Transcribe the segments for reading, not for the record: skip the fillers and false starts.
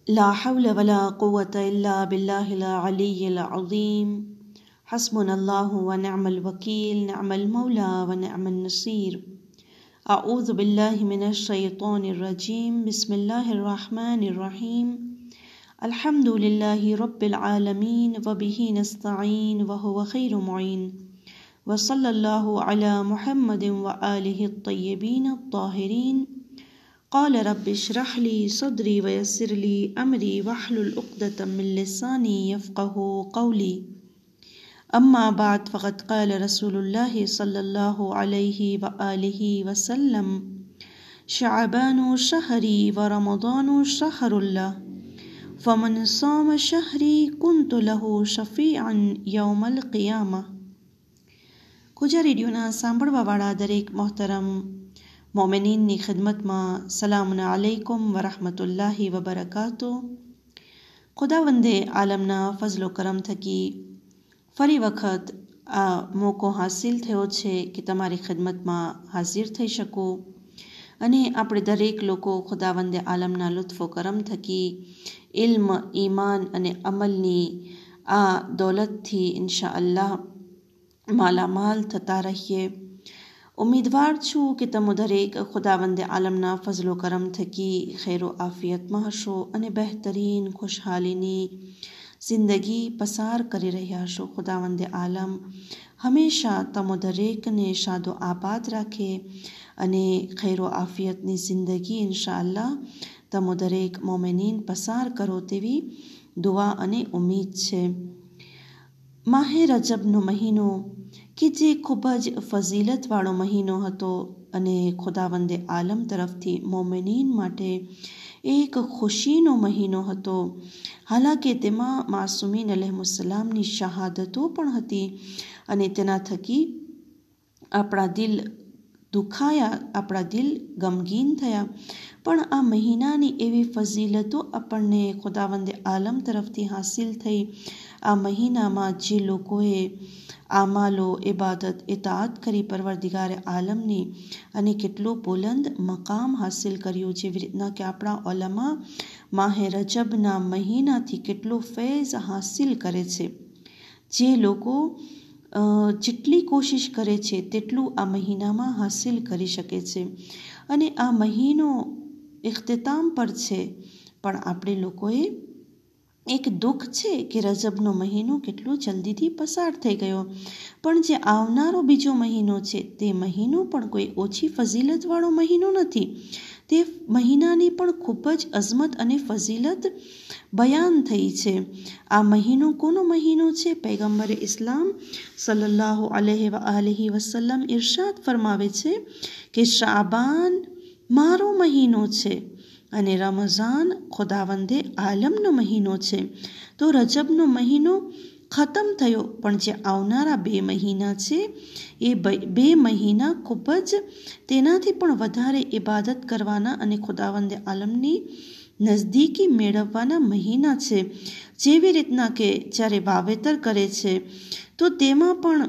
ला हौल वला कुव्वत इल्ला बिल्लाहिल अलिय्यिल अज़ीम। हस्बुनल्लाहु व निअमल वकील, निअमल मौला व निअमन नसीर। अऊज़ु बिल्लाहि मिनश शैतानिर रजीम। बिस्मिल्लाहिर रहमानिर रहीम। अल्हम्दुलिल्लाहि रब्बिल आलमीन व बिही नस्तईन व हुवा खैरु मुईन। व सल्लल्लाहु अला मुहम्मदिन व आलिहि अत्तय्यबीन अत्ताहिरीन। क़ाल रब्बि इश्रह ली सद्री व यस्सिर ली अमरी वहलुल उक़दतम मिन लिसानी यफ़क़हू क़ौली। अम्मा बाद फ़क़द क़ाल रसूलुल्लाहि सल्लल्लाहु अलैहि व आलिहि वसल्लम शअबानु शहरी व रमज़ानु शहरुल्लाह फ़मन साम शहरी कुन्तु लहु शफ़ीअन यौमल क़ियामह। खुजा रेडियोना सांभळवावाळा दरेक मोहतरम मोमिनीनની ખિદમતમાં સલામુન અલૈકુમ વરહમતુલ્લાહિ વબરકાતુહ। ખુદાવંદે આલમના ફઝલો કરમ થકી ફરી વખત આ મોકો હાસિલ થયો છે કે તમારી ખિદમતમાં હાજર થઈ શકું અને આપણે દરેક લોકો ખુદાવંદે આલમના લુત્ફો કરમ થકી ઇલ્મ, ઈમાન અને અમલની આ દૌલતથી ઇન્શાઅલ્લાહ માલામાલ થતા રહીએ। उम्मीदवार छूँ कि तमो दरेक खुदावंद आलमना फजलो करम थकी खैरो आफियत में हशो अने बेहतरीन खुशहालीनी जिंदगी पसार करी रह्या हशो। खुदावंद आलम हमेशा तमो दरेक ने शादो आबाद राखे अने खैरो आफियतनी जिंदगी इंशाअल्लाह तमो दरेक मोमिनीन पसार करो तेवी दुआ अने उम्मीद छे। माहे रजबनो महीनो कि जे खूब ज फजीलतवाळो महीनो हतो अने खुदावंदे आलम तरफथी मोमिनीन माटे एक खुशीनो महीनो हतो। हालांकि तेमां मासूमीन अलैहिस्सलामनी शहादतो पण हती अने तेना थकी आपणा दिल दुखाया, आपणा दिल गमगीन थया। पण आ महीनानी एवी फजीलतो આપણને खुदावंदे आलम तरफथी हासिल थई। आ महीनामां जे लोकोए आमालो, इबादत, इताअत करी परवरदिगार आलमनी અને કેટલો બુલંદ મકામ હાસિલ કર્યું। જેવી રીતના કે આપણા ઉલમા માહે રજબના મહિનાથી કેટલો ફૈઝ હાસિલ કરે છે। જે લોકો જેટલી કોશિશ કરે છે તેટલું આ મહિનામાં હાસિલ કરી શકે છે। અને આ મહિનો ઇખ્તિતામ પર છે, પણ આપણે લોકોએ એક દુઃખ છે કે રજબનો મહિનો કેટલો જલ્દીથી પસાર થઈ ગયો। પણ જે આવનારો બીજો મહિનો છે તે મહિનો પણ કોઈ ઓછી ફઝીલતવાળો મહિનો નથી। તે મહિનાની પણ ખૂબ જ અઝમત અને ફઝીલત બયાન થઈ છે। આ મહિનો કોનો મહિનો છે? પૈગંબરે ઇસ્લામ સલ્લલ્લાહુ અલૈહિ વ આલિહિ વસલ્લમ ઇરશાદ ફરમાવે છે કે શાબાન મારો મહિનો છે અને રમઝાન ખુદાવંદે આલમનો મહિનો છે। તો રજબનો મહિનો ખતમ થયો, પણ જે આવનારા 2 મહિના છે એ 2 મહિના ખૂબ જ તેનાથી પણ વધારે ઇબાદત કરવાના અને ખુદાવંદે આલમની નજદીકી મેળવવાના મહિના છે। જેવી રીતના કે જ્યારે વાવેતર કરે છે તો તેમાં પણ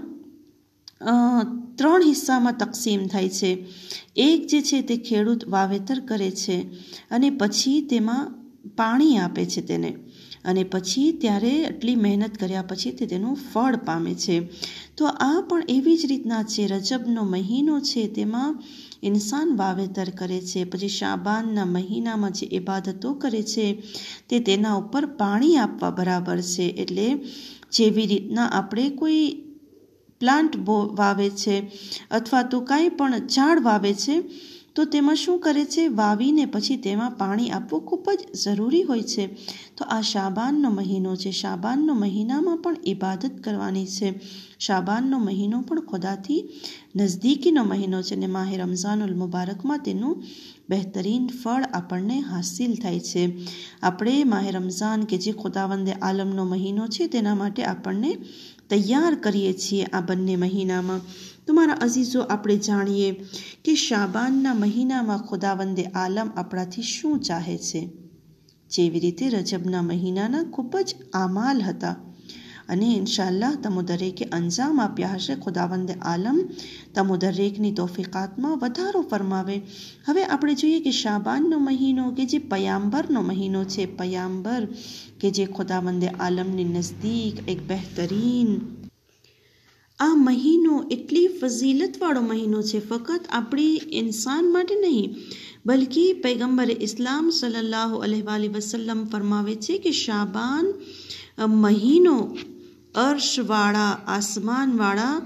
3 હિસ્સામાં તકસીમ થાય છે। એક જે છે તે ખેડૂત વાવેતર કરે છે અને પછી તેમાં પાણી આપે છે તેને, અને પછી ત્યારે આટલી મહેનત કર્યા પછી તે તેનું ફળ પામે છે। તો આ પણ એવી જ રીતના છે। રજબનો મહિનો છે તેમાં ઇન્સાન વાવેતર કરે છે, પછી શાબાનના મહિનામાં જે ઇબાદતો કરે છે તે તેના ઉપર પાણી આપવા બરાબર છે। એટલે જેવી રીતના આપણે કોઈ પ્લાન્ટ વાવે છે અથવા તો કાંઈ પણ ઝાડ વાવે છે તો તેમાં શું કરે છે? વાવીને પછી તેમાં પાણી આપવું ખૂબ જ જરૂરી હોય છે। તો આ શાબાનનો મહિનો છે। શાબાનનો મહિનામાં પણ ઇબાદત કરવાની છે। શાબાનનો મહિનો પણ ખુદાથી નજદીકીનો મહિનો છે અને માહે રમઝાનુલ મુબારકમાં તેનું બહેતરીન ફળ આપણને હાસિલ થાય છે। આપણે માહે રમઝાન કે જે ખુદાવંદે આલમનો મહિનો છે તેના માટે આપણને તૈયાર કરીએ છીએ આ બંને મહિનામાં। તો મારા અઝીઝો, આપણે જાણીએ કે શાબાનના મહિનામાં ખુદાવંદે આલમ આપણાથી શું ચાહે છે। જેવી રીતે રજબના મહિનાના ખૂબ જ આમાલ હતા અને ઇન્શાઅલ્લાહ તમો દરેકે અંજામ આપ્યા હશે. ખુદાવંદે આલમ તમો દરેકની તોફીકાતમાં વધારો ફરમાવે. હવે આપણે જોઈએ કે શાબાનનો મહિનો કે જે પયાંબરનો મહિનો છે, પયાંબર કે જે ખુદાવંદે આલમની નજદીક એક બહેતરીન, આ મહિનો એટલી ફઝીલતવાળો મહિનો છે, ફક્ત આપણી ઇન્સાન માટે નહીં બલ્કિ પૈગંબરે ઇસ્લામ સલ્લલ્લાહુ અલૈહિ વસલ્લમ ફરમાવે છે કે શાબાન મહિનો અર્શવાળા, આસમાનવાળા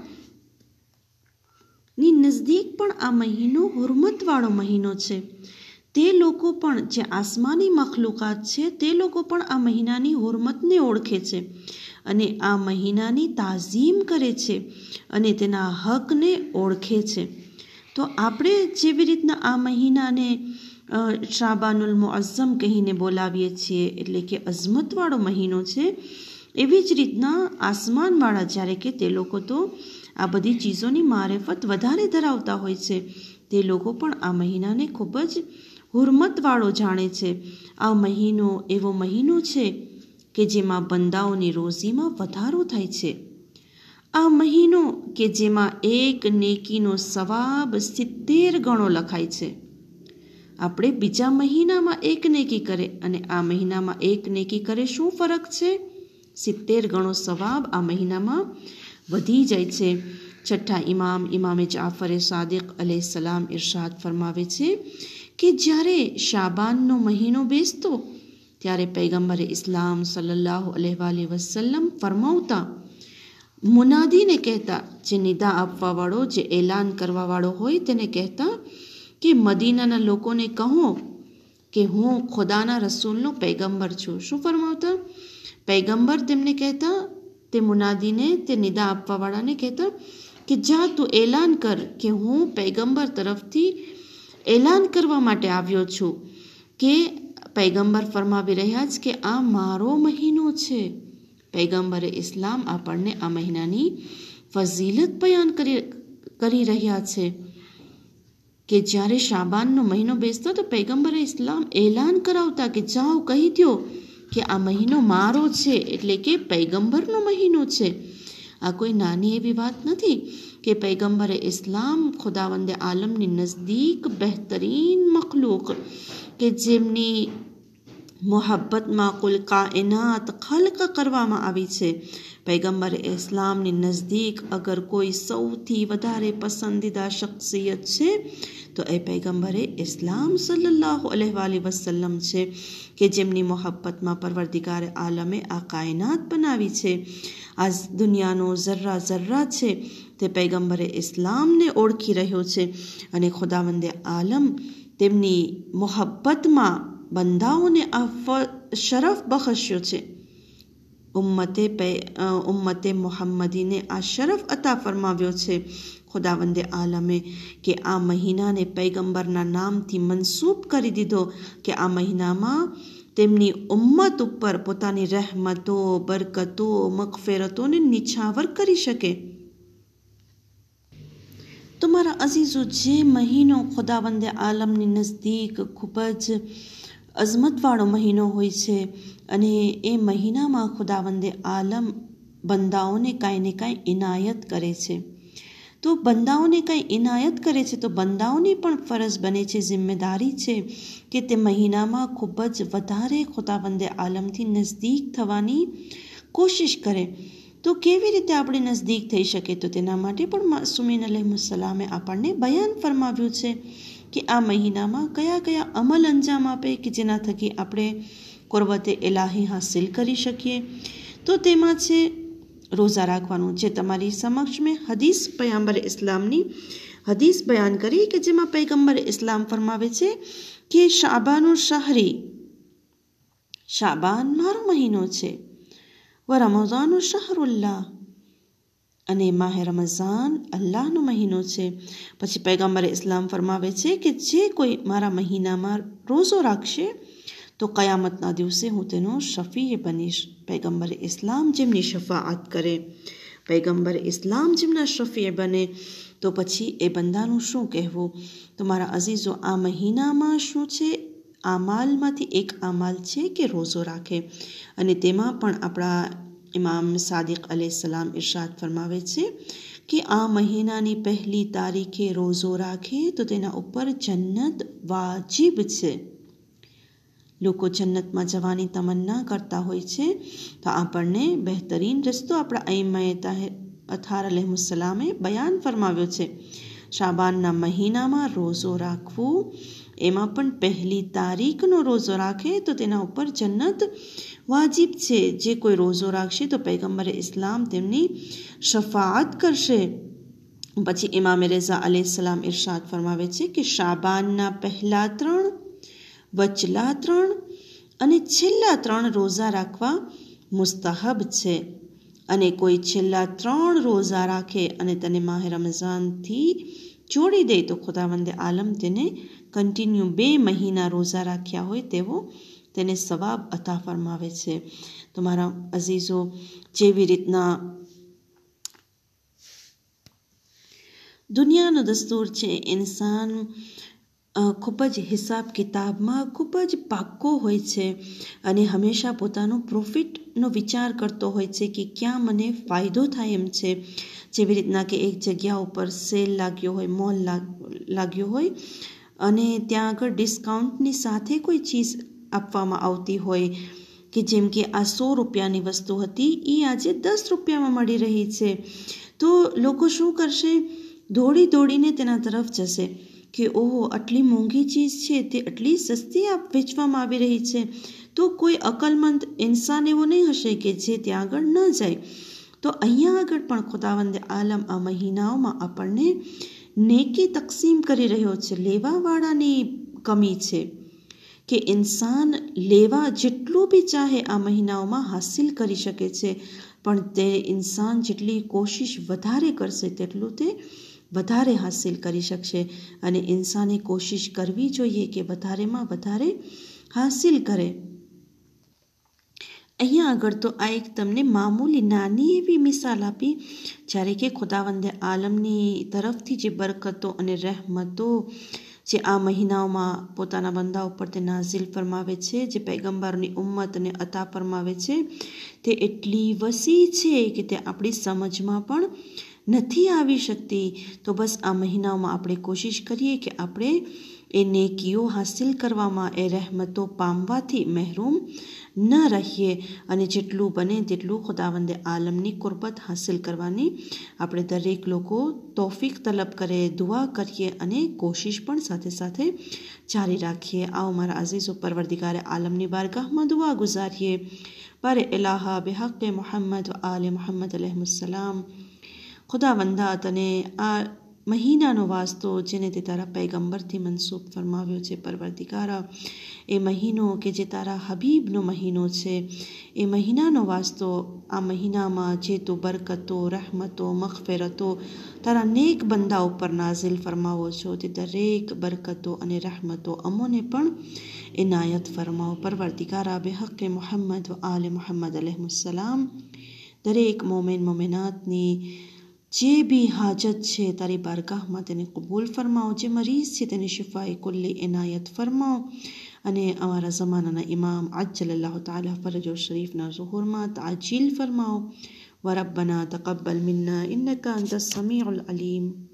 ની નજદીક પણ આ મહિનો હુરમતવાળો મહિનો છે. તે લોકો પણ જે આસમાની મખલુકાત છે તે લોકો પણ આ મહિનાની હુરમતને ઓળખે છે અને આ મહિનાની તાઝીમ કરે છે અને તેના હકને ઓળખે છે. તો આપણે જેવી રીતના આ મહિનાને શાબાનુલ મુઅઝ્ઝમ કહીને બોલાવીએ છીએ, એટલે કે અઝમતવાળો મહિનો છે, એવી જ રીતના આસમાનવાળા જ્યારે કે તે લોકો તો આ બધી ચીજોની મારેફત વધારે ધરાવતા હોય છે, તે લોકો પણ આ મહિનાને ખૂબ જ હુરમતવાળો જાણે છે. આ મહિનો એવો મહિનો છે કે જેમાં બંદાઓની રોઝીમાં વધારો થાય છે. આ મહિનો કે જેમાં એક નેકીનો સવાબ 70 ગણો લખાય છે. આપણે બીજા મહિનામાં એક નેકી કરે અને આ મહિનામાં એક નેકી કરે, શું ફરક છે? 70 ગણો સવાબ આ મહિનામાં વધી જાય છે. છઠ્ઠા ઇમામે જાફર સાદિક અલૈહિસ્સલામ ઇરશાદ ફરમાવે છે કે જ્યારે શાબાનનો મહિનો બેસતો ત્યારે પૈગંબરે ઇસ્લામ સલ્લલ્લાહુ અલૈહિ વસલ્લમ ફરમાવતા, મુનાદીને કહેતા, જે નિદા આપવાવાળો, જે એલાન કરવાવાળો હોય તેને કહેતા કે મદીનાના લોકોને કહો કે હું ખુદાના રસૂલનો પૈગંબર છું. શું ફરમાવતા? પૈગંબર તેમને કહેતા, તે મુનાદીને, તે નિદા આપવાવાળાને કહેતા કે જા તું એલાન કર કે હું પૈગંબર તરફથી એલાન કરવા માટે આવ્યો છું કે પૈગંબર ફરમાવી રહ્યા છે કે આ મારો મહિનો છે. પૈગંબરે ઇસ્લામ આપણને આ મહિનાની ફઝીલત બયાન કરી રહ્યા છે કે જ્યારે શાબાનનો મહિનો બેસતો તો પૈગંબરે ઇસ્લામ એલાન કરાવતા કે જાઓ કહી દો કે આ મહિનો મારો છે, એટલે કે પૈગંબરનો મહિનો છે. આ કોઈ નાની એવી વાત નથી કે પૈગંબરે ઇસ્લામ ખુદાવંદે આલમની નજદીક બહેતરીન મખલૂક કે જેમની મોહબ્બતમાં કુલ કાયનાત ખલ્ક કરવામાં આવી છે. પૈગંબર ઇસ્લામની નજદીક અગર કોઈ સૌથી વધારે પસંદીદા શખ્સિયત છે તો એ પૈગંબરે ઇસ્લામ સલ્લલ્લાહુ અલૈહિ વસલ્લમ છે કે જેમની મોહબ્બતમાં પરવરદિગાર આલમે આ કાયનાત બનાવી છે. આ દુનિયાનો જર્રા જર્રા છે તે પૈગંબરે ઇસ્લામને ઓળખી રહ્યો છે અને ખુદાવંદે આલમ તેમની મોહબ્બતમાં બંદાઓને આ શરફ બખશ્યો છે. ઉમ્મતે મુહમ્મદીને આ શરફ અતા ફરમાવ્યો છે ખુદાવંદે આલમે કે આ મહિનાને પૈગંબરના નામથી મનસૂબ કરી દીધો કે આ મહિનામાં તેમની ઉમ્મત ઉપર પોતાની રહેમતો, બરકતો, મગફિરતોને નિછાવર કરી શકે. તો મારા અઝીઝો, જે મહિનો ખુદાવંદે આલમની નજદીક ખૂબ જ અઝમતવાળો મહિનો હોય છે અને એ મહિનામાં ખુદાવંદે આલમ બંદાઓને કાંઈ ને કાંઈ ઇનાયત કરે છે. તો બંદાઓને કાંઈ ઇનાયત કરે છે તો બંદાઓની પણ ફરજ બને છે, જિમ્મેદારી છે કે તે મહિનામાં ખૂબ જ વધારે ખુદાવંદે આલમથી નજદીક થવાની કોશિશ કરે. તો કેવી રીતે આપણે નજદીક થઈ શકે? તો તેના માટે પણ માસૂમીન અલૈહિસ્સલામે આપણને બયાન ફરમાવ્યું છે કે આ મહિનામાં કયા કયા અમલ અંજામ આપે કે જેના થકી આપણે કુરવતે ઇલાહી હાસિલ કરી શકીએ. તો તેમાં છે રોઝા રાખવાનું. જે તમારી સમક્ષ મેં હદીસ પૈગંબરે ઇસ્લામની હદીસ બયાન કરી કે જેમાં પૈગંબરે ઇસ્લામ ફરમાવે છે કે શાબાન મારો મહિનો છે, વ રમઝાન શહરુલ્લાહ, અને માહે રમઝાન અલ્લાહનો મહિનો છે. પછી પૈગંબરે ઇસ્લામ ફરમાવે છે કે જે કોઈ મારા મહિનામાં રોઝો રાખશે તો કયામતના દિવસે હું તેનો શફીએ બનીશ. પૈગંબરે ઇસ્લામ જેમની શફાઅત કરે, પૈગંબરે ઇસ્લામ જેમના શફીએ બને, તો પછી એ બંદાનું શું કહેવું? તો મારા અઝીઝો, આ મહિનામાં શું છે? આમાલમાંથી એક આમાલ છે કે રોઝો રાખે, અને તેમાં પણ આપણા ઇમામ સાદિક અલૈહિસ્સલામ ઇરશાદ ફરમાવે છે કે આ મહિનાની પહેલી તારીખે રોઝો રાખે તો તેના ઉપર જન્નત વાજિબ છે. લોકો જન્નતમાં જવાની તમન્ના કરતા હોય છે, તો આપણને બહેતરીન રસ્તો આપણા અઈમ્માએ અથાર અલૈહિસ્સલામે બયાન ફરમાવ્યો છે. શાબાનના મહિનામાં રોઝો રાખવું, એમાં પણ પહેલી તારીખનો રોઝો રાખે તો તેના ઉપર જન્નત વાજિબ છે. જે કોઈ રોઝો રાખશે તો પૈગંબરે ઇસ્લામ તેમની શફાઅત કરશે. પછી ઇમામ રઝા અલૈહિસ્સલામ ઇરશાદ ફરમાવે છે કે શાબાનના પહેલા 3, વચલા 3 અને છેલ્લા 3 રોઝા રાખવા મુસ્તહબ છે. અને કોઈ છેલ્લા 3 રોઝા રાખે અને તેને માહ રમઝાનથી જોડી દે તો ખુદાવંદે આલમ તેને કન્ટિન્યુ 2 મહિના રોઝા રાખ્યા હોય તેવો તેને સવાબ અતા ફરમાવે છે. તો મારા અઝીઝો, જેવી રીતના દુનિયાનો દસ્તુર છે, ઇન્સાન ખૂબ જ હિસાબ કિતાબમાં ખૂબ જ પાક્કો હોય છે અને હંમેશા પોતાનો પ્રોફિટનો વિચાર કરતો હોય છે કે ક્યાં મને ફાયદો થાય એમ છે. જેવી રીતના કે એક જગ્યા ઉપર સેલ લાગ્યો હોય, મોલ લાગ્યો હોય અને ત્યાં આગળ ડિસ્કાઉન્ટની સાથે કોઈ ચીજ આપવામાં આવતી હોય કે જેમ કે આ 100 રૂપિયાની વસ્તુ હતી એ આજે 10 રૂપિયામાં મળી રહી છે, તો લોકો શું કરશે? દોડીને તેના તરફ જશે કે ઓહો, આટલી મોંઘી ચીજ છે તે આટલી સસ્તી વેચવામાં આવી રહી છે. તો કોઈ અકલમંદ ઇન્સાન એવો નહીં હશે કે જે ત્યાં આગળ ન જાય. તો અહીંયા આગળ પણ ખુદાવંદે આલમ આ મહિનાઓમાં આપણને નેકી તકસીમ કરી રહ્યો છે. લેવાવાળાની કમી છે કે ઇન્સાન લેવા જેટલું બી ચાહે આ મહિનાઓમાં હાસિલ કરી શકે છે, પણ તે ઇન્સાન જેટલી કોશિશ વધારે કરશે તેટલું તે વધારે હાસિલ કરી શકશે. અને ઇન્સાને કોશિશ કરવી જોઈએ કે વધારેમાં વધારે હાસિલ કરે. અહીંયા આગળ તો આ એક તમને મામૂલી નાની એવી મિસાલ આપી, જ્યારે કે ખુદાવંદે આલમની તરફથી જે બરકતો અને રહેમતો જે આ મહિનાઓમાં પોતાના બંદા ઉપર તે નાઝિલ ફરમાવે છે, જે પૈગંબરની ઉમ્મતને અતા ફરમાવે છે, તે એટલી વસી છે કે તે આપણી સમજમાં પણ નથી આવી શકતી. તો બસ આ મહિનાઓમાં આપણે કોશિશ કરીએ કે આપણે એ નેકીઓ હાસિલ કરવામાં, એ રહેમતો પામવાથી મહેરૂમ ન રહીએ અને જેટલું બને તેટલું ખુદાવંદે આલમની કુરબત હાસિલ કરવાની આપણે દરેક લોકો તૌફીક તલબ કરે, દુઆ કરીએ અને કોશિશ પણ સાથે સાથે જારી રાખીએ. આવો મારા અઝીઝો, પરવરદિગારે આલમની બારગાહમાં દુઆ ગુજારીએ. બારે ઇલાહા બિહક્કે મુહમ્મદ વ આલે મુહમ્મદ અલૈહિસ્સલામ, ખુદાવંદા તને આ મહિનાનો વાસ્તો જેને તે તારા પૈગંબરથી મનસૂબ ફરમાવ્યો છે, પરવરદિગારા એ મહિનો કે જે તારા હબીબનો મહિનો છે, એ મહિનાનો વાસ્તો આ મહિનામાં જે તું બરકતો, રહેમતો, મગફિરતો તારા નેક બંદા ઉપર નાઝિલ ફરમાવો છો, તે દરેક બરકતો અને રહેમતો અમોને પણ ઇનાયત ફરમાવો. પરવરદિગારા બિહક્કે મુહમ્મદ વ આલે મુહમ્મદ અલૈહિસ્સલામ, દરેક મોમિન મોમિનાતની જે બી હાજત છે તારી બારગાહમાં તેને કબૂલ ફરમાવો. જે મરીઝ છે તેને શિફાએ કુલ્લી ઇનાયત ફરમાવો. અને અમારા ઝમાનાના ઇમામ અજ્જલલ્લાહુ તઆલા ફરજો શરીફના ઝુહુરમાં તાજીલ ફરમાવો. વ રબ્બના તaqabbal મિન્ના ઇન્નકા અંતસ સમીઉલ અલીમ.